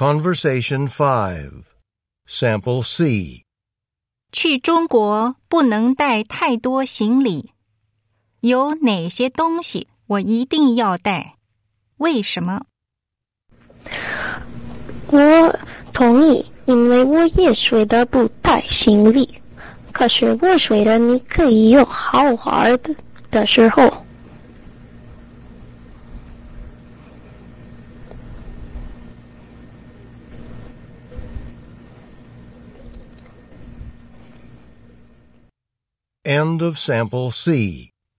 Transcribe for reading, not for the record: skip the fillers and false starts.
Conversation 5. Sample C. 去中国不能带太多行李，有哪些东西我一定要带？为什么？ 我同意，因为我也觉得不带行李。可是我觉得你可以有好玩的时候。 End of Sample C.